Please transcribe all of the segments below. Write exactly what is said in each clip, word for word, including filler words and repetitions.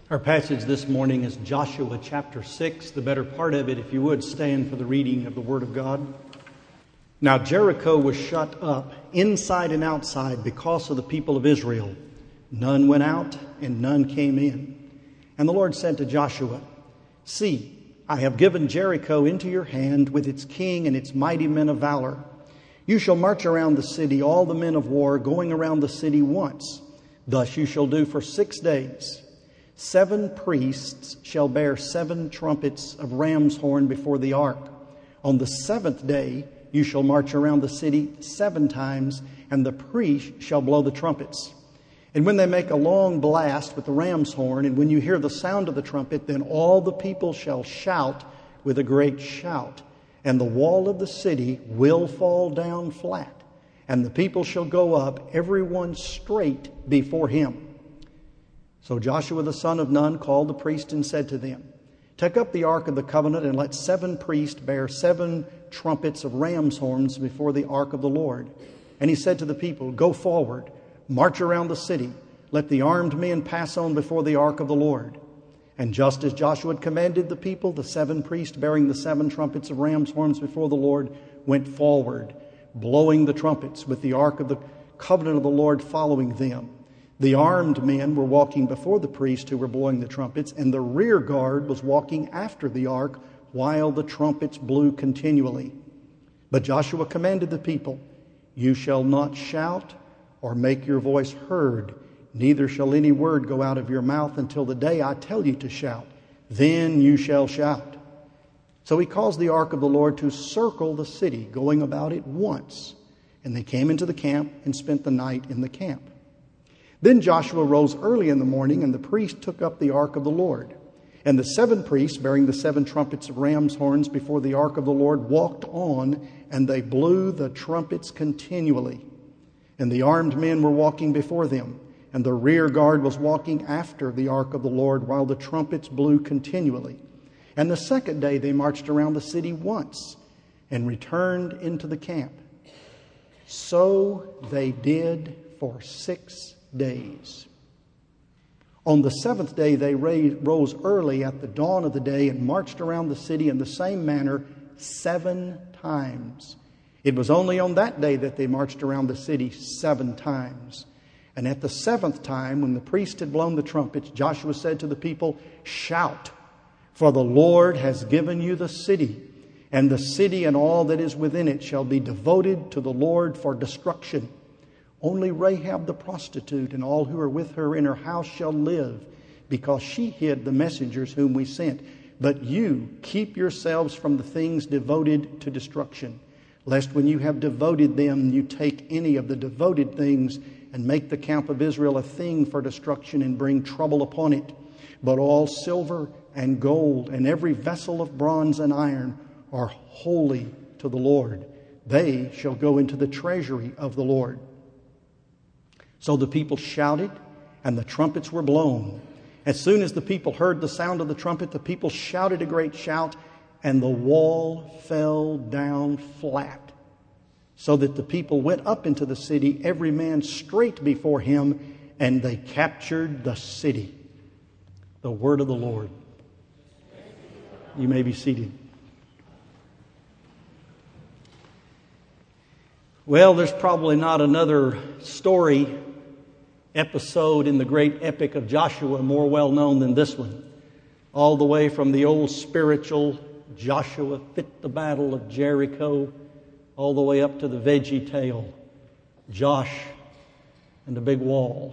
Our passage this morning is Joshua chapter six, the better part of it, if you would stand for the reading of the Word of God. Now Jericho was shut up inside and outside because of the people of Israel. None went out and none came in. And the Lord said to Joshua, "See, I have given Jericho into your hand with its king and its mighty men of valor. You shall march around the city, all the men of war, going around the city once. Thus you shall do for six days. Seven priests shall bear seven trumpets of ram's horn before the ark. On the seventh day you shall march around the city seven times, and the priest shall blow the trumpets. And when they make a long blast with the ram's horn, and when you hear the sound of the trumpet, then all the people shall shout with a great shout, and the wall of the city will fall down flat, and the people shall go up, every one straight before him." So Joshua the son of Nun called the priests and said to them, "Take up the ark of the covenant, and let seven priests bear seven trumpets of ram's horns before the ark of the Lord." And he said to the people, "Go forward, march around the city. Let the armed men pass on before the ark of the Lord." And just as Joshua had commanded the people, the seven priests bearing the seven trumpets of ram's horns before the Lord went forward, blowing the trumpets, with the ark of the covenant of the Lord following them. The armed men were walking before the priests who were blowing the trumpets, and the rear guard was walking after the ark while the trumpets blew continually. But Joshua commanded the people, "You shall not shout or make your voice heard, neither shall any word go out of your mouth until the day I tell you to shout. Then you shall shout." So he caused the ark of the Lord to circle the city, going about it once. And they came into the camp and spent the night in the camp. Then Joshua rose early in the morning, and the priest took up the ark of the Lord. And the seven priests, bearing the seven trumpets of ram's horns before the ark of the Lord, walked on, and they blew the trumpets continually. And the armed men were walking before them, and the rear guard was walking after the ark of the Lord, while the trumpets blew continually. And the second day they marched around the city once, and returned into the camp. So they did for six days. On the seventh day they rose early at the dawn of the day and marched around the city in the same manner seven times. It was only on that day that they marched around the city seven times. And at the seventh time, when the priest had blown the trumpets, Joshua said to the people, "Shout, for the Lord has given you the city, and the city and all that is within it shall be devoted to the Lord for destruction. Only Rahab the prostitute and all who are with her in her house shall live, because she hid the messengers whom we sent. But you keep yourselves from the things devoted to destruction, lest when you have devoted them, you take any of the devoted things and make the camp of Israel a thing for destruction and bring trouble upon it. But all silver and gold and every vessel of bronze and iron are holy to the Lord. They shall go into the treasury of the Lord." So the people shouted, and the trumpets were blown. As soon as the people heard the sound of the trumpet, the people shouted a great shout, and the wall fell down flat, so that the people went up into the city, every man straight before him, and they captured the city. The word of the Lord. You may be seated. Well, there's probably not another story, episode in the great epic of Joshua more well known than this one. All the way from the old spiritual Joshua fit the battle of Jericho, all the way up to the veggie tale, Josh and the big wall.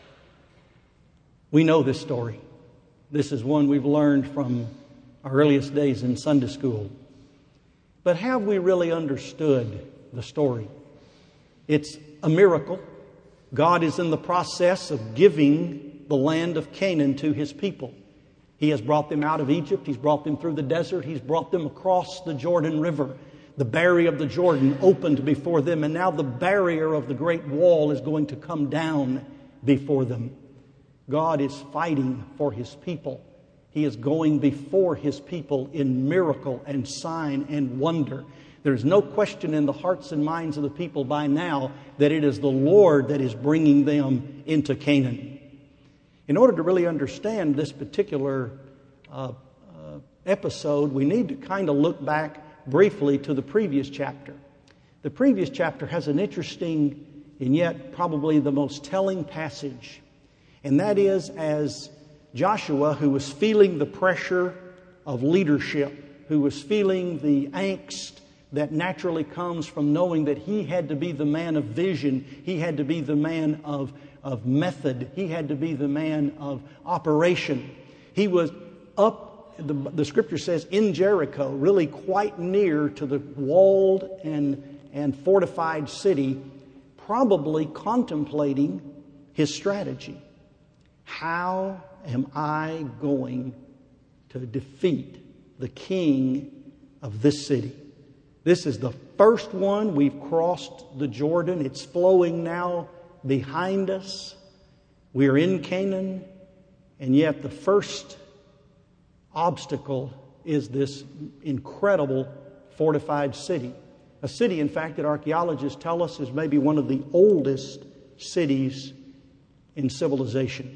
We know this story. This is one we've learned from our earliest days in Sunday school. But have we really understood the story? It's a miracle. God is in the process of giving the land of Canaan to His people. He has brought them out of Egypt. He's brought them through the desert. He's brought them across the Jordan River. The barrier of the Jordan opened before them, and now the barrier of the great wall is going to come down before them. God is fighting for His people. He is going before His people in miracle and sign and wonder. There's no question in the hearts and minds of the people by now that it is the Lord that is bringing them into Canaan. In order to really understand this particular uh, uh, episode, we need to kind of look back briefly to the previous chapter. The previous chapter has an interesting and yet probably the most telling passage. And that is as Joshua, who was feeling the pressure of leadership, who was feeling the angst that naturally comes from knowing that he had to be the man of vision, he had to be the man of, of method, he had to be the man of operation. He was up, the, the scripture says, in Jericho, really quite near to the walled and, and fortified city, probably contemplating his strategy. How am I going to defeat the king of this city? This is the first one. We've crossed the Jordan. It's flowing now behind us. We're in Canaan. And yet the first obstacle is this incredible fortified city. A city, in fact, that archaeologists tell us is maybe one of the oldest cities in civilization.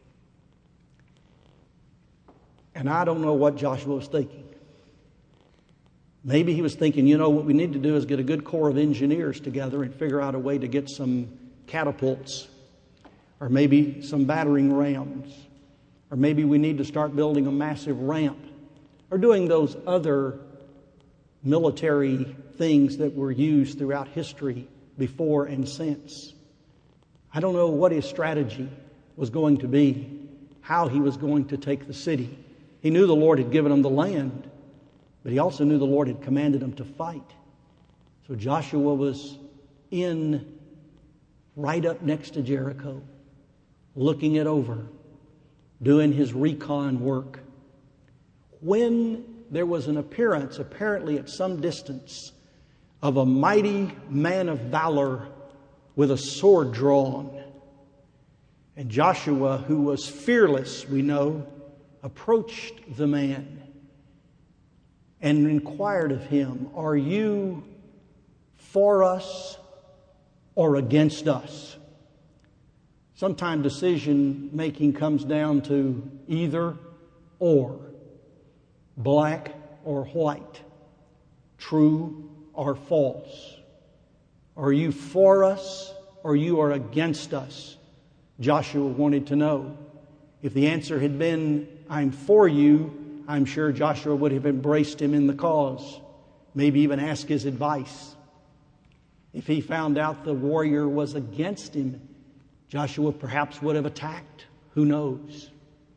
And I don't know what Joshua was thinking. Maybe he was thinking, you know, what we need to do is get a good corps of engineers together and figure out a way to get some catapults, or maybe some battering rams, or maybe we need to start building a massive ramp, or doing those other military things that were used throughout history before and since. I don't know what his strategy was going to be, how he was going to take the city. He knew the Lord had given him the land, but he also knew the Lord had commanded him to fight. So Joshua was in right up next to Jericho, looking it over, doing his recon work, when there was an appearance, apparently at some distance, of a mighty man of valor with a sword drawn. And Joshua, who was fearless, we know, approached the man and inquired of him, "Are you for us or against us?" Sometimes decision making comes down to either or, black or white, true or false. Are you for us or you are against us? Joshua wanted to know. If the answer had been, "I'm for you," I'm sure Joshua would have embraced him in the cause, maybe even asked his advice. If he found out the warrior was against him, Joshua perhaps would have attacked. Who knows?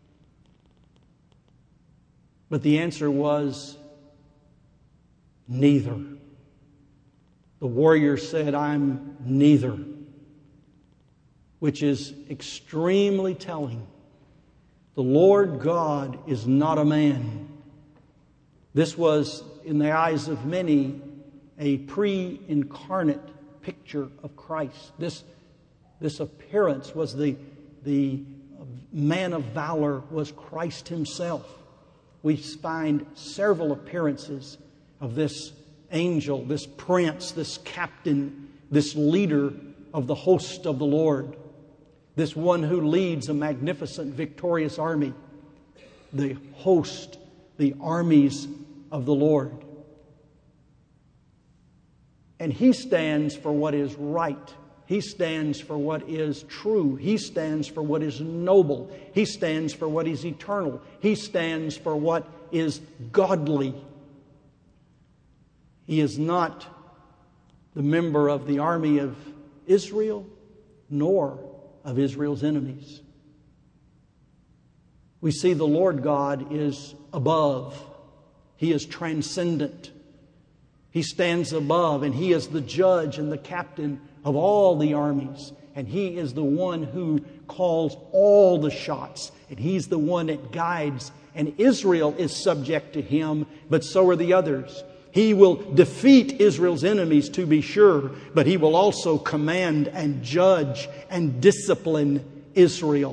But the answer was neither. The warrior said, "I'm neither," which is extremely telling. The Lord God is not a man. This was, in the eyes of many, a pre-incarnate picture of Christ. This, this appearance was the, the man of valor was Christ himself. We find several appearances of this angel, this prince, this captain, this leader of the host of the Lord, this one who leads a magnificent, victorious army, the host, the armies of the Lord. And he stands for what is right. He stands for what is true. He stands for what is noble. He stands for what is eternal. He stands for what is godly. He is not the member of the army of Israel, nor of Israel's enemies. We see the Lord God is above. He is transcendent. He stands above, and He is the judge and the captain of all the armies. And He is the one who calls all the shots. And He's the one that guides. And Israel is subject to Him, but so are the others. He will defeat Israel's enemies, to be sure, but He will also command and judge and discipline Israel.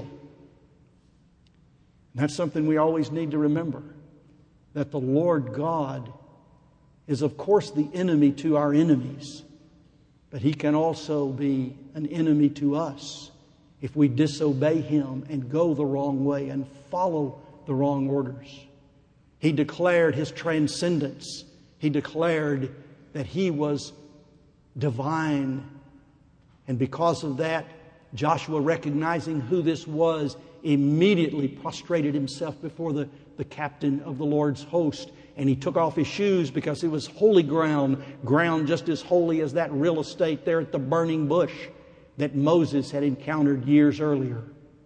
And that's something we always need to remember, that the Lord God is, of course, the enemy to our enemies, but He can also be an enemy to us if we disobey Him and go the wrong way and follow the wrong orders. He declared His transcendence. He declared that He was divine. And because of that, Joshua, recognizing who this was, immediately prostrated himself before the, the captain of the Lord's host. And he took off his shoes because it was holy ground, ground just as holy as that real estate there at the burning bush that Moses had encountered years earlier.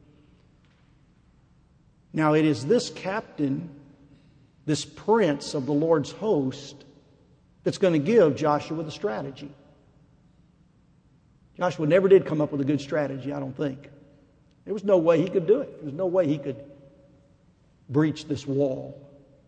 Now it is this captain, this prince of the Lord's host, that's going to give Joshua the strategy. Joshua never did come up with a good strategy, I don't think. There was no way he could do it. There was no way he could breach this wall.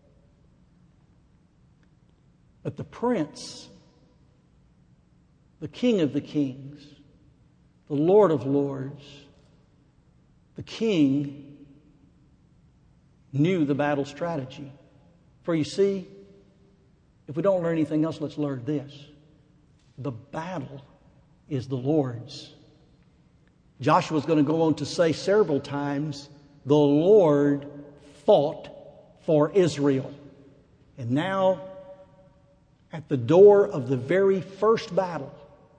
But the prince, the king of the kings, the Lord of lords, the king knew the battle strategy. For you see, if we don't learn anything else, let's learn this. The battle is the Lord's. Joshua is going to go on to say several times, the Lord fought for Israel. And now, at the door of the very first battle,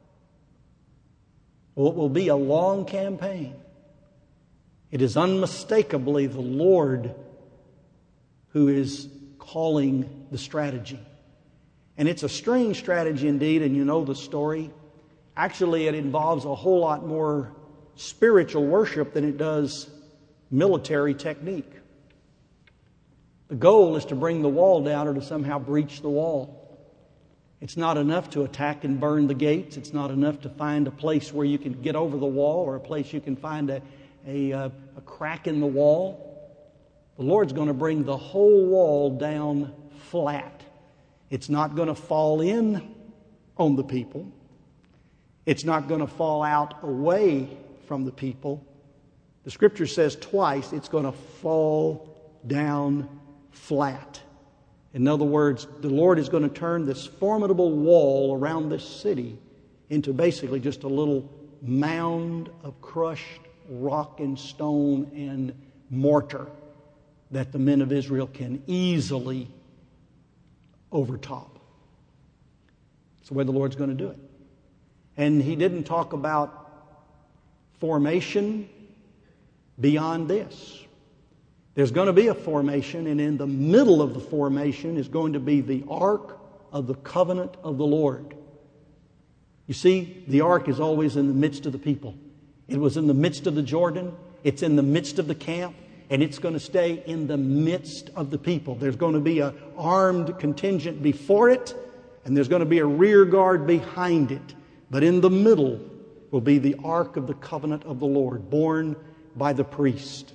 what will be a long campaign, it is unmistakably the Lord who is calling the strategy. And it's a strange strategy indeed, and you know the story. Actually, it involves a whole lot more spiritual worship than it does military technique. The goal is to bring the wall down or to somehow breach the wall. It's not enough to attack and burn the gates. It's not enough to find a place where you can get over the wall or a place you can find a, a, a crack in the wall. The Lord's going to bring the whole wall down flat. It's not going to fall in on the people. It's not going to fall out away from the people. The Scripture says twice it's going to fall down flat. In other words, the Lord is going to turn this formidable wall around this city into basically just a little mound of crushed rock and stone and mortar that the men of Israel can easily overtop. It's the way the Lord's going to do it. And He didn't talk about formation beyond this. There's going to be a formation, and in the middle of the formation is going to be the Ark of the Covenant of the Lord. You see, the Ark is always in the midst of the people. It was in the midst of the Jordan. It's in the midst of the camp. And it's going to stay in the midst of the people. There's going to be an armed contingent before it, and there's going to be a rear guard behind it. But in the middle will be the Ark of the Covenant of the Lord, borne by the priest.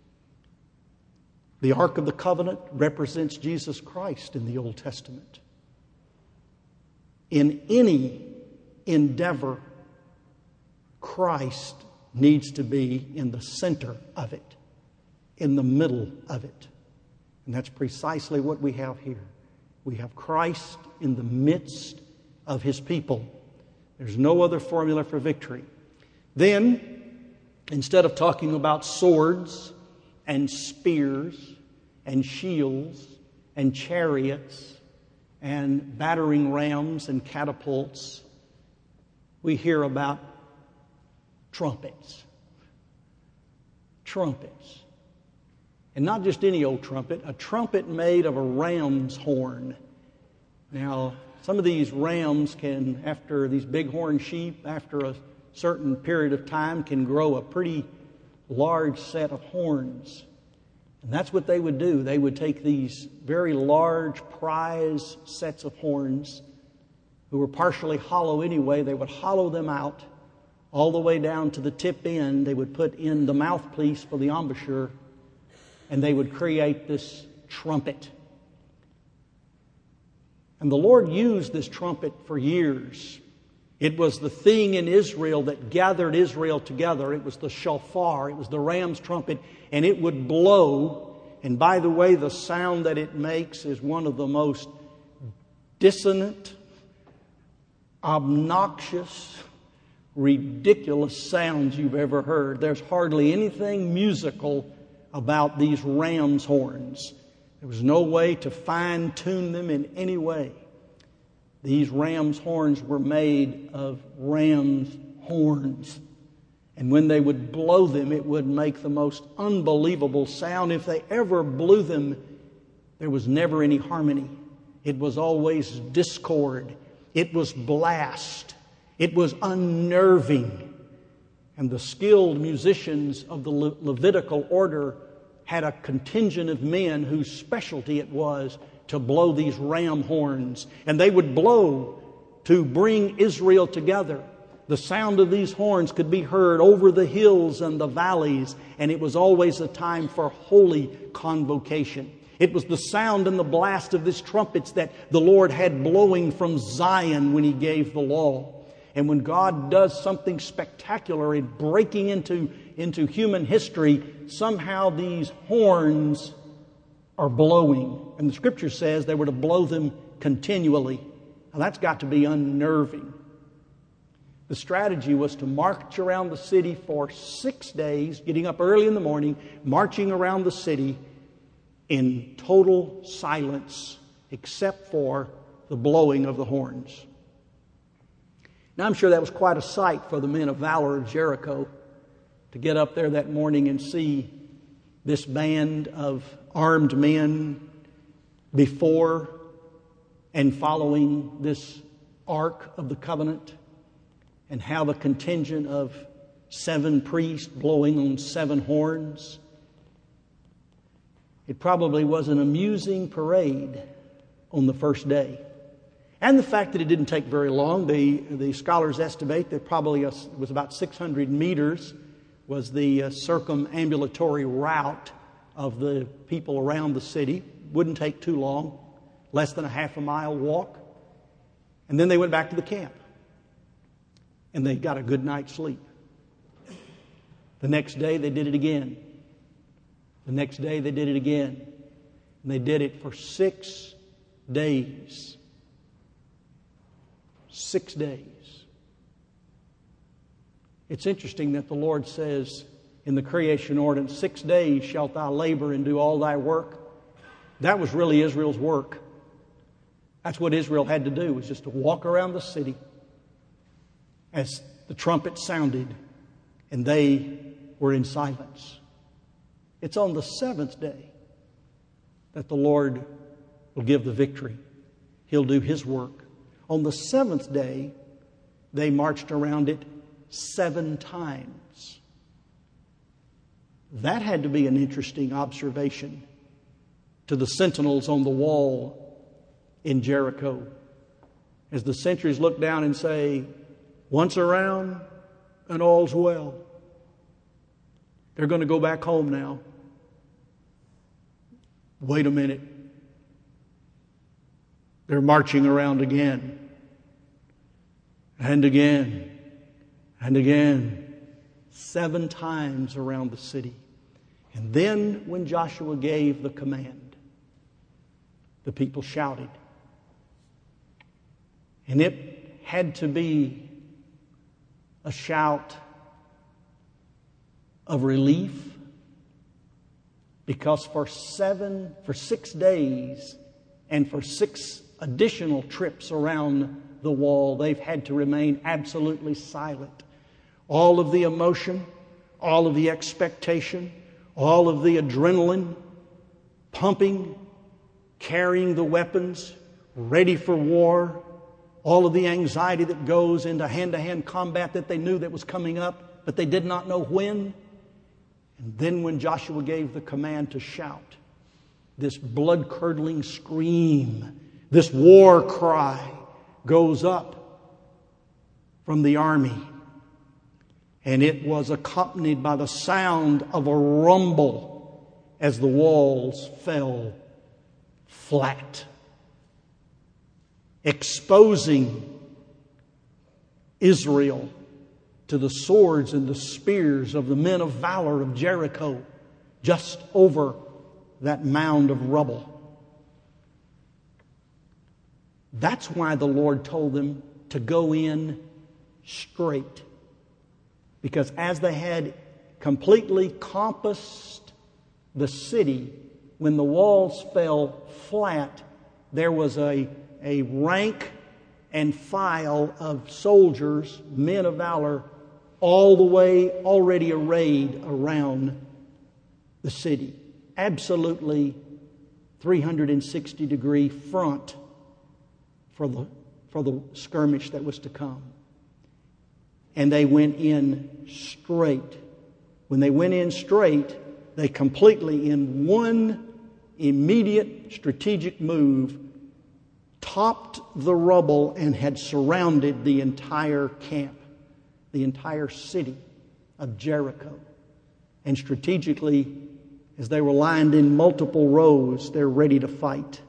The Ark of the Covenant represents Jesus Christ in the Old Testament. In any endeavor, Christ needs to be in the center of it, in the middle of it. And that's precisely what we have here. We have Christ in the midst of His people. There's no other formula for victory. Then, instead of talking about swords and spears and shields and chariots and battering rams and catapults, we hear about trumpets. Trumpets. And not just any old trumpet, a trumpet made of a ram's horn. Now, some of these rams can, after these bighorn sheep, after a certain period of time, can grow a pretty large set of horns. And that's what they would do. They would take these very large prize sets of horns, who were partially hollow anyway. They would hollow them out all the way down to the tip end. They would put in the mouthpiece for the embouchure, and they would create this trumpet. And the Lord used this trumpet for years. It was the thing in Israel that gathered Israel together. It was the shofar. It was the ram's trumpet. And it would blow. And by the way, the sound that it makes is one of the most dissonant, obnoxious, ridiculous sounds you've ever heard. There's hardly anything musical about these ram's horns. There was no way to fine-tune them in any way. These ram's horns were made of ram's horns. And when they would blow them, it would make the most unbelievable sound. If they ever blew them, there was never any harmony. It was always discord. It was blast. It was unnerving. And the skilled musicians of the Le- Levitical order had a contingent of men whose specialty it was to blow these ram horns. And they would blow to bring Israel together. The sound of these horns could be heard over the hills and the valleys, and it was always a time for holy convocation. It was the sound and the blast of these trumpets that the Lord had blowing from Zion when He gave the law. And when God does something spectacular in breaking into, into human history, somehow these horns are blowing. And the Scripture says they were to blow them continually. Now that's got to be unnerving. The strategy was to march around the city for six days, getting up early in the morning, marching around the city in total silence, except for the blowing of the horns. Now, I'm sure that was quite a sight for the men of valor of Jericho to get up there that morning and see this band of armed men before and following this Ark of the Covenant, and how the contingent of seven priests blowing on seven horns. It probably was an amusing parade on the first day. And the fact that it didn't take very long, the, the scholars estimate that probably a, was about six hundred meters was the uh, circumambulatory route of the people around the city. Wouldn't take too long, less than a half a mile walk. And then they went back to the camp. And they got a good night's sleep. The next day they did it again. The next day they did it again. And they did it for six days. Six days. It's interesting that the Lord says in the creation ordinance, six days shalt thou labor and do all thy work. That was really Israel's work. That's what Israel had to do, was just to walk around the city as the trumpet sounded, and they were in silence. It's on the seventh day that the Lord will give the victory. He'll do His work. On the seventh day, they marched around it seven times. That had to be an interesting observation to the sentinels on the wall in Jericho. As the sentries look down and say, once around and all's well. They're going to go back home now. Wait a minute. They're marching around again. And again. And again. Seven times around the city. And then when Joshua gave the command, the people shouted. And it had to be a shout of relief, because for seven, for six days and for six additional trips around the wall, they've had to remain absolutely silent. All of the emotion, all of the expectation, all of the adrenaline pumping, carrying the weapons, ready for war, all of the anxiety that goes into hand-to-hand combat that they knew that was coming up, but they did not know when. And then when Joshua gave the command to shout, this blood-curdling scream, this war cry goes up from the army. And it was accompanied by the sound of a rumble as the walls fell flat, exposing Israel to the swords and the spears of the men of valor of Jericho just over that mound of rubble. That's why the Lord told them to go in straight. Because as they had completely compassed the city, when the walls fell flat, there was a, a rank and file of soldiers, men of valor, all the way already arrayed around the city. Absolutely three hundred sixty degree front for the, for the skirmish that was to come. And they went in straight. When they went in straight, they completely, in one immediate strategic move, topped the rubble and had surrounded the entire camp, the entire city of Jericho. And strategically, as they were lined in multiple rows, they're ready to fight.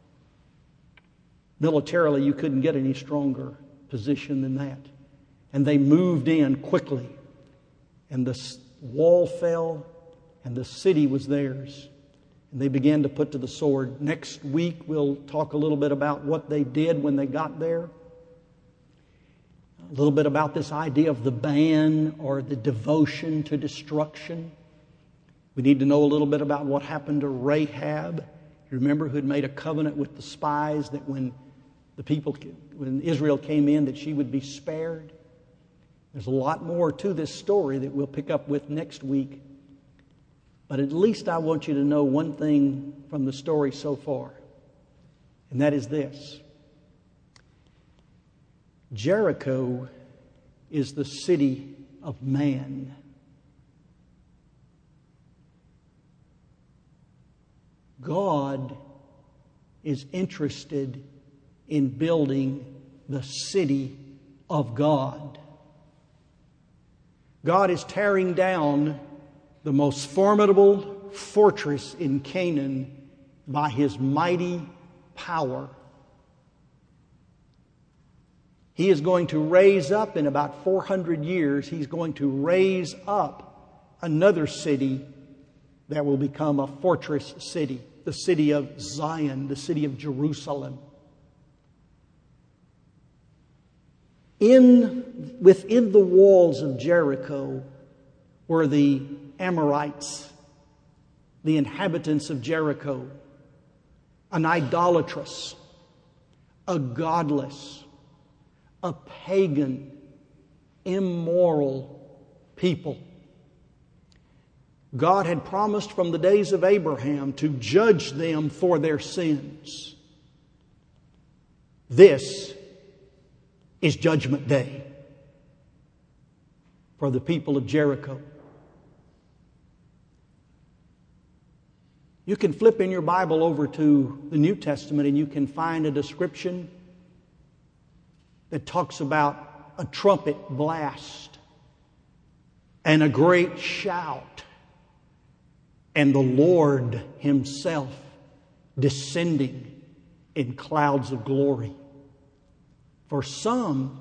Militarily, you couldn't get any stronger position than that. And they moved in quickly. And the wall fell, and the city was theirs. And they began to put to the sword. Next week, we'll talk a little bit about what they did when they got there. A little bit about this idea of the ban or the devotion to destruction. We need to know a little bit about what happened to Rahab. You remember, who had made a covenant with the spies that when the people, when Israel came in, that she would be spared. There's a lot more to this story that we'll pick up with next week. But at least I want you to know one thing from the story so far. And that is this. Jericho is the city of man. God is interested in building the city of God. God is tearing down the most formidable fortress in Canaan by His mighty power. He is going to raise up in about four hundred years, He's going to raise up another city that will become a fortress city, the city of Zion, the city of Jerusalem. In, within the walls of Jericho were the Amorites, the inhabitants of Jericho, an idolatrous, a godless, a pagan, immoral people. God had promised from the days of Abraham to judge them for their sins. This is Judgment Day for the people of Jericho. You can flip in your Bible over to the New Testament and you can find a description that talks about a trumpet blast and a great shout and the Lord Himself descending in clouds of glory. For some,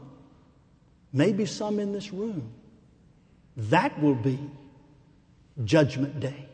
maybe some in this room, that will be Judgment Day.